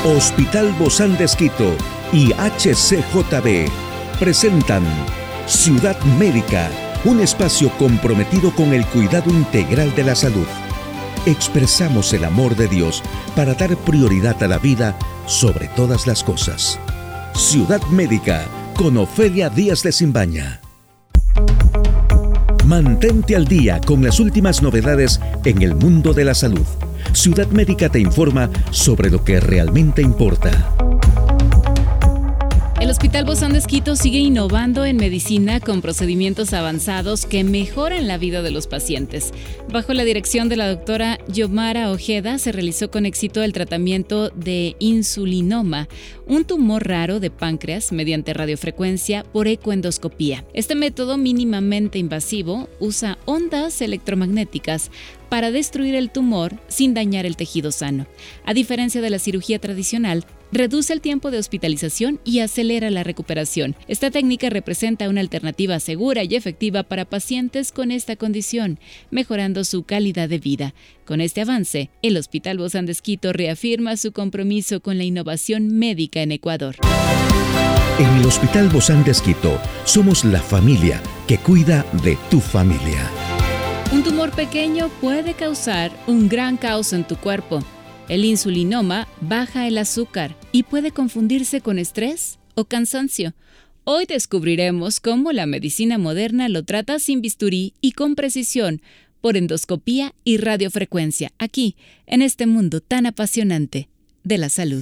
Hospital Bozán de Esquito y HCJB presentan Ciudad Médica, un espacio comprometido con el cuidado integral de la salud. Expresamos el amor de Dios para dar prioridad a la vida sobre todas las cosas. Ciudad Médica con Ofelia Díaz de Simbaña. Mantente al día con las últimas novedades en el mundo de la salud. Ciudad Médica te informa sobre lo que realmente importa. El Hospital Bozán de Esquito sigue innovando en medicina con procedimientos avanzados que mejoran la vida de los pacientes. Bajo la dirección de la doctora Xiomara Ojeda se realizó con éxito el tratamiento de insulinoma, un tumor raro de páncreas mediante radiofrecuencia por ecoendoscopía. Este método mínimamente invasivo usa ondas electromagnéticas para destruir el tumor sin dañar el tejido sano. A diferencia de la cirugía tradicional, reduce el tiempo de hospitalización y acelera la recuperación. Esta técnica representa una alternativa segura y efectiva para pacientes con esta condición, mejorando su calidad de vida. Con este avance, el Hospital Bozán de Esquito reafirma su compromiso con la innovación médica en Ecuador. En el Hospital Bozán de Esquito somos la familia que cuida de tu familia. Un tumor pequeño puede causar un gran caos en tu cuerpo. El insulinoma baja el azúcar y puede confundirse con estrés o cansancio. Hoy descubriremos cómo la medicina moderna lo trata sin bisturí y con precisión, por endoscopía y radiofrecuencia, aquí, en este mundo tan apasionante de la salud.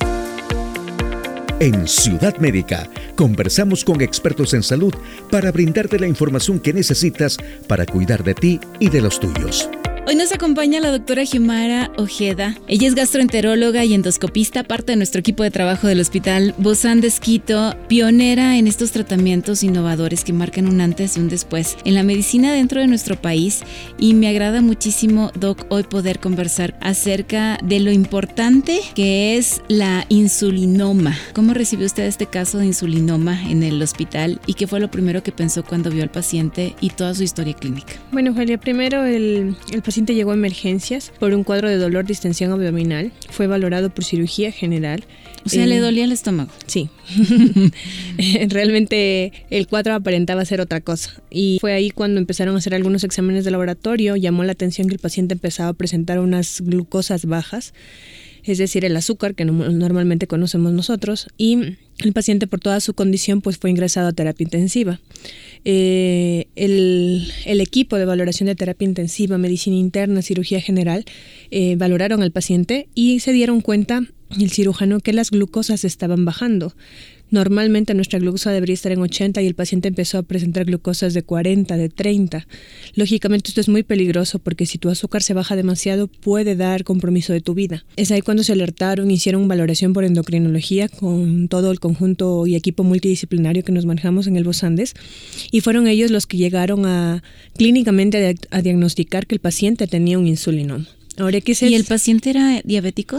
En Ciudad Médica, conversamos con expertos en salud para brindarte la información que necesitas para cuidar de ti y de los tuyos. Hoy nos acompaña la doctora Xiomara Ojeda. Ella es gastroenteróloga y endoscopista, parte de nuestro equipo de trabajo del Hospital Bozán de Esquito, pionera en estos tratamientos innovadores que marcan un antes y un después en la medicina dentro de nuestro país. Y me agrada muchísimo, Doc, hoy poder conversar acerca de lo importante que es la insulinoma. ¿Cómo recibió usted este caso de insulinoma en el hospital y qué fue lo primero que pensó cuando vio al paciente y toda su historia clínica? Bueno, Julia, primero el paciente llegó a emergencias por un cuadro de dolor, distensión abdominal. Fue valorado por cirugía general. O sea, ¿le dolía el estómago? Sí. Realmente el cuadro aparentaba ser otra cosa. Y fue ahí cuando empezaron a hacer algunos exámenes de laboratorio. Llamó la atención que el paciente empezaba a presentar unas glucosas bajas, es decir, el azúcar que normalmente conocemos nosotros, y el paciente por toda su condición pues fue ingresado a terapia intensiva. El equipo de valoración de terapia intensiva, medicina interna, cirugía general, valoraron al paciente y se dieron cuenta, el cirujano, que las glucosas estaban bajando. Normalmente nuestra glucosa debería estar en 80 y el paciente empezó a presentar glucosas de 40, de 30. Lógicamente esto es muy peligroso porque si tu azúcar se baja demasiado puede dar compromiso de tu vida. Es ahí cuando se alertaron, hicieron valoración por endocrinología con todo el conjunto y equipo multidisciplinario que nos manejamos en el Bozandes, y fueron ellos los que llegaron clínicamente a diagnosticar que el paciente tenía un insulinoma. Ahora, ¿Y el paciente era diabético?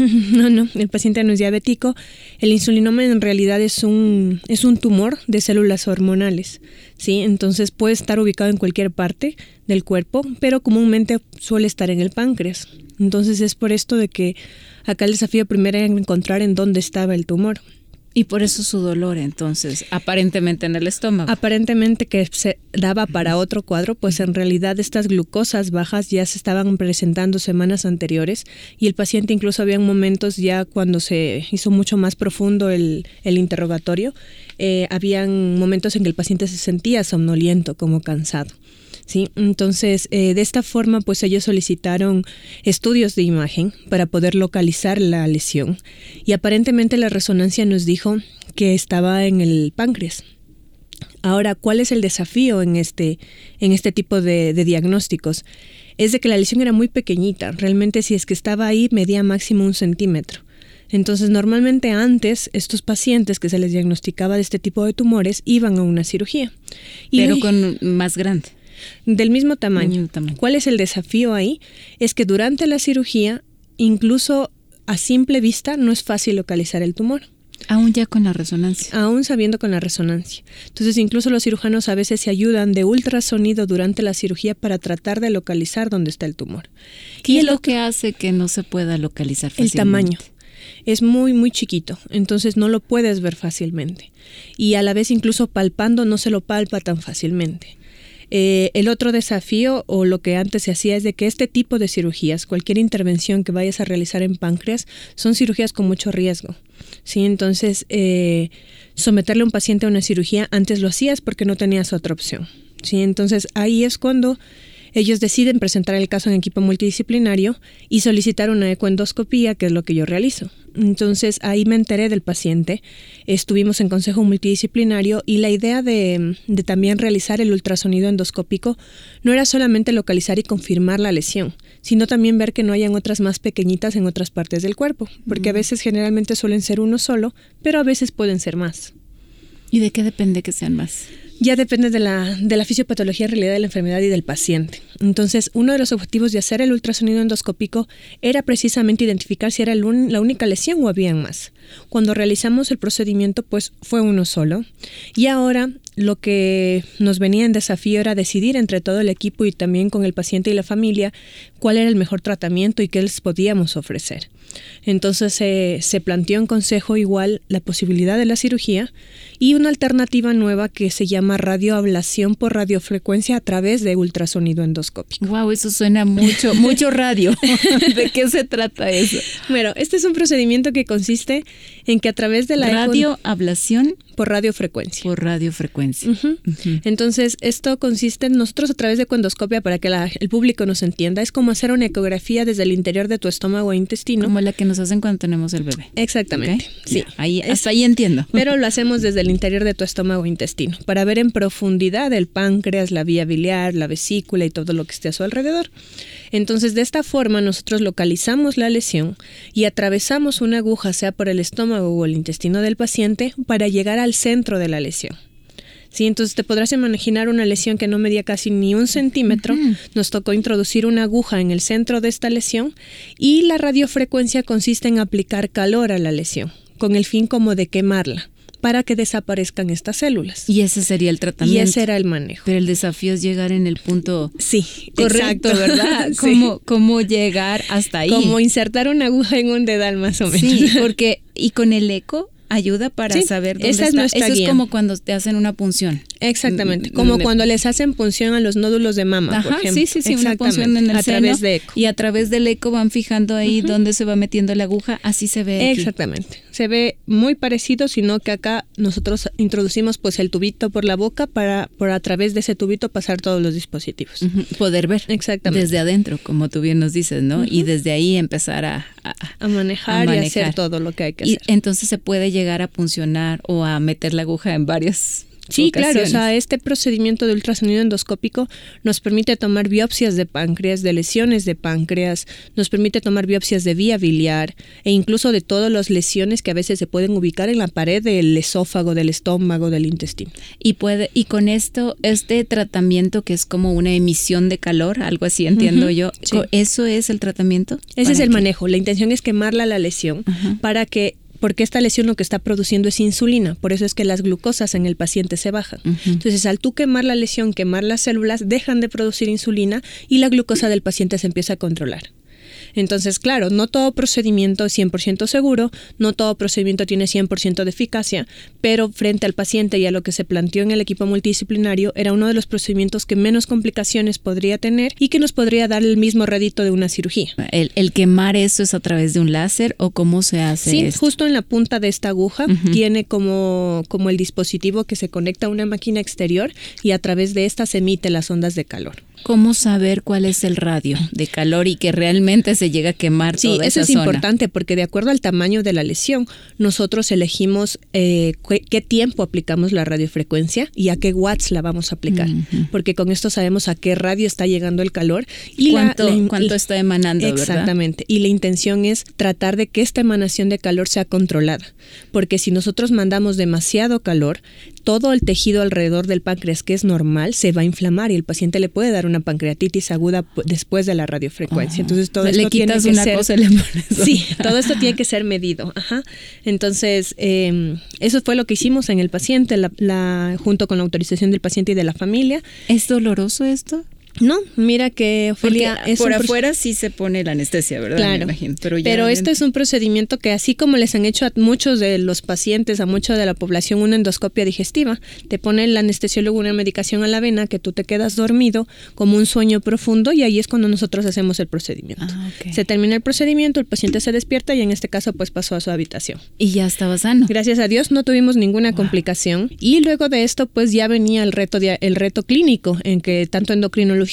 No, el paciente no es diabético. El insulinoma en realidad es un tumor de células hormonales, ¿sí? Entonces puede estar ubicado en cualquier parte del cuerpo, pero comúnmente suele estar en el páncreas. Entonces es por esto de que acá el desafío primero era encontrar en dónde estaba el tumor. Y por eso su dolor, entonces, aparentemente en el estómago. Aparentemente que se daba para otro cuadro, pues en realidad estas glucosas bajas ya se estaban presentando semanas anteriores y el paciente incluso había momentos ya cuando se hizo mucho más profundo el interrogatorio, habían momentos en que el paciente se sentía somnoliento, como cansado. Sí, entonces de esta forma pues ellos solicitaron estudios de imagen para poder localizar la lesión y aparentemente la resonancia nos dijo que estaba en el páncreas. Ahora, ¿cuál es el desafío en este tipo de diagnósticos? Es de que la lesión era muy pequeñita, realmente si es que estaba ahí medía máximo 1 centímetro. Entonces normalmente antes estos pacientes que se les diagnosticaba de este tipo de tumores iban a una cirugía. Pero con más grande. Del mismo tamaño. ¿Cuál es el desafío ahí? Es que durante la cirugía, incluso a simple vista, no es fácil localizar el tumor. Aún ya con la resonancia. Aún sabiendo con la resonancia. Entonces, incluso los cirujanos a veces se ayudan de ultrasonido durante la cirugía para tratar de localizar dónde está el tumor. ¿Qué es lo que hace que no se pueda localizar fácilmente? El tamaño. es muy, muy chiquito, entonces no lo puedes ver fácilmente. Y a la vez incluso palpando no se lo palpa tan fácilmente. El otro desafío, o lo que antes se hacía, es de que este tipo de cirugías, cualquier intervención que vayas a realizar en páncreas, son cirugías con mucho riesgo. ¿Sí? Entonces, someterle a un paciente a una cirugía, antes lo hacías porque no tenías otra opción. ¿Sí? Entonces, ahí es cuando ellos deciden presentar el caso en equipo multidisciplinario y solicitar una ecoendoscopía, que es lo que yo realizo. Entonces ahí me enteré del paciente, estuvimos en consejo multidisciplinario y la idea de también realizar el ultrasonido endoscópico no era solamente localizar y confirmar la lesión, sino también ver que no hayan otras más pequeñitas en otras partes del cuerpo, porque a veces generalmente suelen ser uno solo, pero a veces pueden ser más. ¿Y de qué depende que sean más? Ya depende de la fisiopatología en realidad de la enfermedad y del paciente. Entonces, uno de los objetivos de hacer el ultrasonido endoscópico era precisamente identificar si era la única lesión o habían más. Cuando realizamos el procedimiento, pues fue uno solo. Y ahora lo que nos venía en desafío era decidir entre todo el equipo y también con el paciente y la familia cuál era el mejor tratamiento y qué les podíamos ofrecer. Entonces se planteó en consejo igual la posibilidad de la cirugía y una alternativa nueva que se llama radioablación por radiofrecuencia a través de ultrasonido endoscópico. Wow, eso suena mucho radio. ¿De qué se trata eso? Bueno, este es un procedimiento que consiste en que a través de la radioablación por radiofrecuencia. Por radiofrecuencia. Entonces, esto consiste en nosotros a través de ecoendoscopia, para que el público nos entienda, es como hacer una ecografía desde el interior de tu estómago e intestino. Como la que nos hacen cuando tenemos el bebé. Exactamente. ¿Okay? Sí. Hasta ahí entiendo. Pero lo hacemos desde el interior de tu estómago e intestino, para ver en profundidad el páncreas, la vía biliar, la vesícula y todo lo que esté a su alrededor. Entonces, de esta forma, nosotros localizamos la lesión y atravesamos una aguja, sea por el estómago o el intestino del paciente, para llegar al centro de la lesión. Sí, entonces te podrás imaginar una lesión que no medía casi ni 1 centímetro. Nos tocó introducir una aguja en el centro de esta lesión y la radiofrecuencia consiste en aplicar calor a la lesión, con el fin como de quemarla, para que desaparezcan estas células. Y ese sería el tratamiento. Y ese era el manejo. Pero el desafío es llegar en el punto correcto, exacto, ¿verdad? Sí. ¿Cómo llegar hasta ahí? Como insertar una aguja en un dedal, más o menos. Sí, porque y con el eco ayuda para saber dónde esa está. Es nuestra Eso guía. Es como cuando te hacen una punción. Exactamente, como cuando les hacen punción a los nódulos de mama, por ejemplo. Sí, una punción en el a seno, través de eco. Y a través del eco van fijando ahí dónde se va metiendo la aguja, así se ve aquí. Exactamente, se ve muy parecido, sino que acá nosotros introducimos pues el tubito por la boca para por a través de ese tubito pasar todos los dispositivos. Poder ver. Exactamente. Desde adentro, como tú bien nos dices, ¿no? Y desde ahí empezar a manejar y hacer todo lo que hay que hacer. Y entonces se puede llegar a puncionar o a meter la aguja en varias Sí, ocasiones. Claro, o sea, este procedimiento de ultrasonido endoscópico nos permite tomar biopsias de páncreas, de lesiones de páncreas, nos permite tomar biopsias de vía biliar e incluso de todas las lesiones que a veces se pueden ubicar en la pared del esófago, del estómago, del intestino. Y con esto, este tratamiento que es como una emisión de calor, algo así entiendo yo, sí. ¿Eso es el tratamiento? Ese es el manejo. La intención es quemarla la lesión porque esta lesión lo que está produciendo es insulina, por eso es que las glucosas en el paciente se bajan. Entonces, al tú quemar la lesión, quemar las células, dejan de producir insulina y la glucosa del paciente se empieza a controlar. Entonces, claro, no todo procedimiento es 100% seguro, no todo procedimiento tiene 100% de eficacia, pero frente al paciente y a lo que se planteó en el equipo multidisciplinario, era uno de los procedimientos que menos complicaciones podría tener y que nos podría dar el mismo rédito de una cirugía. ¿El quemar eso es a través de un láser o cómo se hace? Sí, esto? Justo en la punta de esta aguja tiene como el dispositivo que se conecta a una máquina exterior y a través de esta se emite las ondas de calor. ¿Cómo saber cuál es el radio de calor y que realmente se llega a quemar toda esa zona? Sí, eso es importante porque de acuerdo al tamaño de la lesión, nosotros elegimos qué tiempo aplicamos la radiofrecuencia y a qué watts la vamos a aplicar, porque con esto sabemos a qué radio está llegando el calor y cuánto está emanando, exactamente, ¿verdad? Y la intención es tratar de que esta emanación de calor sea controlada, porque si nosotros mandamos demasiado calor, todo el tejido alrededor del páncreas, que es normal, se va a inflamar y el paciente le puede dar una pancreatitis aguda después de la radiofrecuencia. Entonces todo esto tiene que ser cosa, le pones sí, todo esto tiene que ser medido. Entonces eso fue lo que hicimos en el paciente, junto con la autorización del paciente y de la familia. ¿Es doloroso esto? No, mira que Ofelia, porque por afuera sí se pone la anestesia, ¿verdad? Claro, me imagino, pero esto es un procedimiento que así como les han hecho a muchos de los pacientes, a mucha de la población, una endoscopia digestiva, te pone el anestesiólogo una medicación a la vena que tú te quedas dormido como un sueño profundo y ahí es cuando nosotros hacemos el procedimiento. Okay. Se termina el procedimiento, el paciente se despierta y en este caso pues pasó a su habitación. Y ya estaba sano. Gracias a Dios no tuvimos ninguna complicación y luego de esto pues ya venía el reto clínico en que tanto endocrinología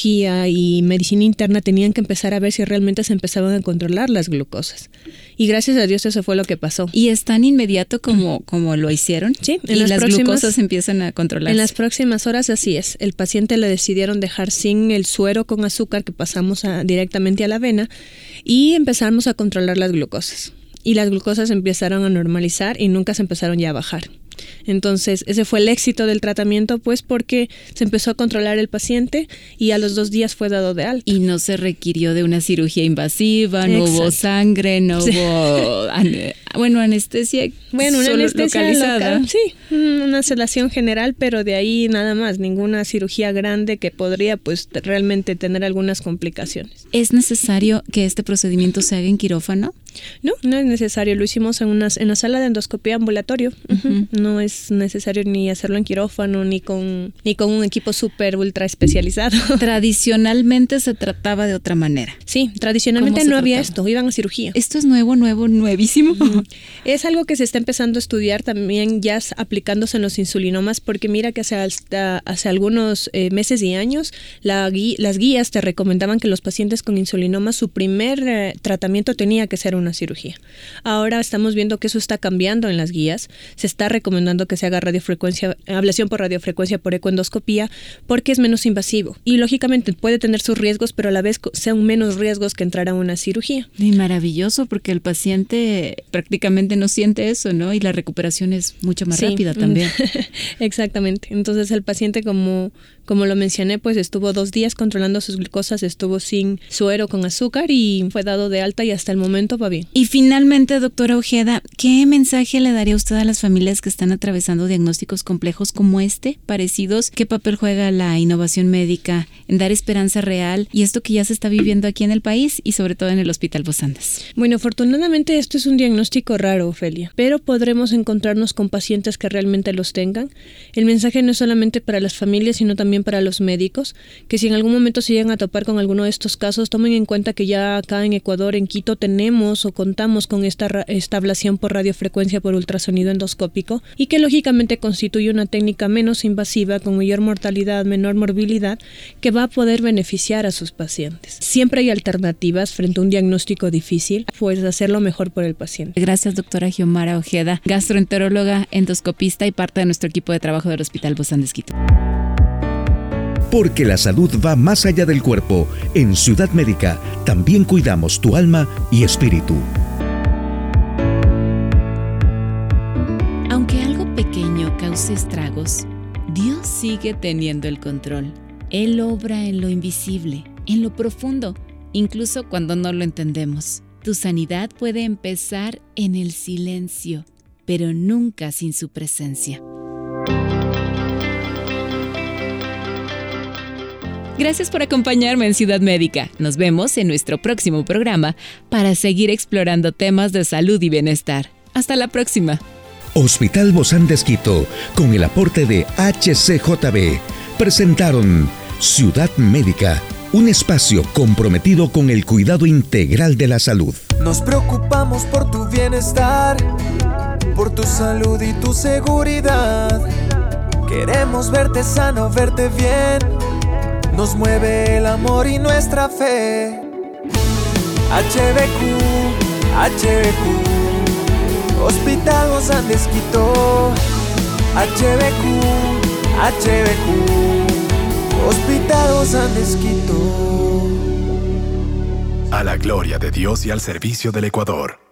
y medicina interna tenían que empezar a ver si realmente se empezaban a controlar las glucosas. Y gracias a Dios eso fue lo que pasó. ¿Y es tan inmediato como lo hicieron? Sí. ¿Y las glucosas empiezan a controlarse? En las próximas horas así es. El paciente le decidieron dejar sin el suero con azúcar que pasamos directamente a la vena y empezamos a controlar las glucosas. Y las glucosas empezaron a normalizar y nunca se empezaron ya a bajar. Entonces, ese fue el éxito del tratamiento, pues porque se empezó a controlar el paciente y a los 2 días fue dado de alta. Y no se requirió de una cirugía invasiva, no hubo sangre, no hubo anestesia. Bueno, una anestesia localizada. Local, sí, una sedación general, pero de ahí nada más, ninguna cirugía grande que podría pues realmente tener algunas complicaciones. ¿Es necesario que este procedimiento se haga en quirófano? No es necesario, lo hicimos en la sala de endoscopía ambulatorio. No es necesario ni hacerlo en quirófano ni con un equipo súper ultra especializado. Tradicionalmente se trataba de otra manera. Sí, tradicionalmente no había esto, iban a cirugía. ¿Esto es nuevísimo? Es algo que se está empezando a estudiar también ya aplicándose en los insulinomas, porque mira que hace algunos meses y años las guías te recomendaban que los pacientes con insulinomas su primer tratamiento tenía que ser una cirugía. Ahora estamos viendo que eso está cambiando en las guías. Se está recomendando que se haga ablación por radiofrecuencia por ecoendoscopía porque es menos invasivo y lógicamente puede tener sus riesgos, pero a la vez sean menos riesgos que entrar a una cirugía. Y maravilloso, porque el paciente prácticamente no siente eso, ¿no? Y la recuperación es mucho más rápida también. Exactamente. Entonces el paciente, como lo mencioné, pues estuvo 2 días controlando sus glucosas, estuvo sin suero con azúcar y fue dado de alta y hasta el momento va bien. Y finalmente, doctora Ojeda, ¿qué mensaje le daría usted a las familias que están atravesando diagnósticos complejos como parecidos? ¿Qué papel juega la innovación médica en dar esperanza real y esto que ya se está viviendo aquí en el país y sobre todo en el Hospital Vos Andes? Bueno, afortunadamente esto es un diagnóstico raro, Ofelia, pero podremos encontrarnos con pacientes que realmente los tengan. El mensaje no es solamente para las familias, sino también para los médicos, que si en algún momento se llegan a topar con alguno de estos casos, tomen en cuenta que ya acá en Ecuador, en Quito, tenemos o contamos con esta ablación por radiofrecuencia por ultrasonido endoscópico y que lógicamente constituye una técnica menos invasiva, con mayor mortalidad, menor morbilidad, que va a poder beneficiar a sus pacientes. Siempre hay alternativas frente a un diagnóstico difícil, pues hacerlo mejor por el paciente. Gracias, doctora Xiomara Ojeda, gastroenteróloga, endoscopista y parte de nuestro equipo de trabajo del Hospital Vos Andes Quito. Porque la salud va más allá del cuerpo, en Ciudad Médica también cuidamos tu alma y espíritu. Aunque algo pequeño cause estragos, Dios sigue teniendo el control. Él obra en lo invisible, en lo profundo, incluso cuando no lo entendemos. Tu sanidad puede empezar en el silencio, pero nunca sin su presencia. Gracias por acompañarme en Ciudad Médica. Nos vemos en nuestro próximo programa para seguir explorando temas de salud y bienestar. Hasta la próxima. Hospital Vos Andes Quito, con el aporte de HCJB, presentaron Ciudad Médica, un espacio comprometido con el cuidado integral de la salud. Nos preocupamos por tu bienestar, por tu salud y tu seguridad. Queremos verte sano, verte bien. Nos mueve el amor y nuestra fe. HBQ, Hospital Vos Andes Quito. HBQ, Hospital Vos Andes Quito. A la gloria de Dios y al servicio del Ecuador.